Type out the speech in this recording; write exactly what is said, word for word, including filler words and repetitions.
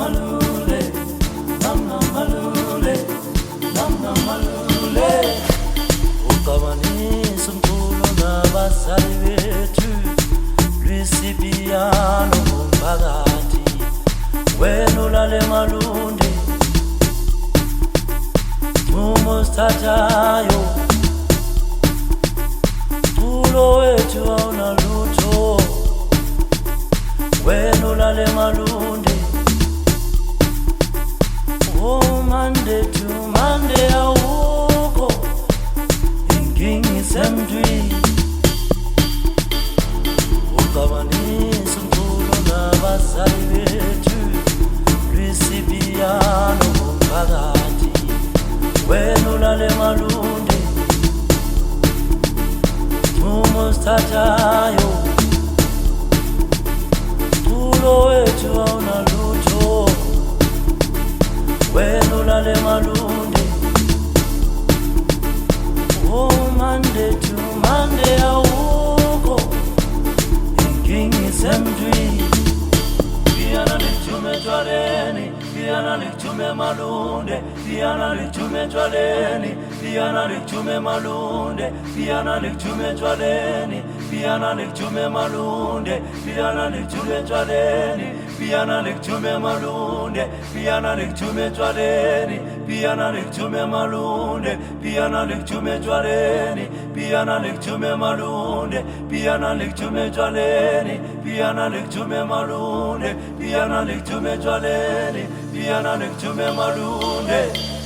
malule, namna malule, namna malule. Ukabanisa umculo nabazali bethu, lwisipiyano kumphakathi, wena ulale Malunde, ncumo sithathayo, umculo wethu awunalutho, wena ulale Malunde. Oh Monday to Monday awukho inkingi isemntwini. Uxabanisa umculo nabazali bethu, lwisipiyano kumphakathi, wena ulale Malunde, ncumo sithathayo, umculo wethu awunalutho, wena ulale Malunde. Oh Monday to Monday awukho inkingi isemntwini. Piyana lichume etshwaleni, piyana lichume Malunde, piyana lichume etshwaleni, piyana lichume Malunde, piyana lichume etshwaleni, piyana lichume Malunde, piyana lichume etshwaleni, piyana lichume Malunde, piyana lichume etshwaleni, piyana lichume Malunde, piyana lichume etshwaleni, piyana lichume Malunde, piyana lichume etshwaleni, piyana lichume Malunde, piyana lichume etshwaleni, piyana lichume Malunde.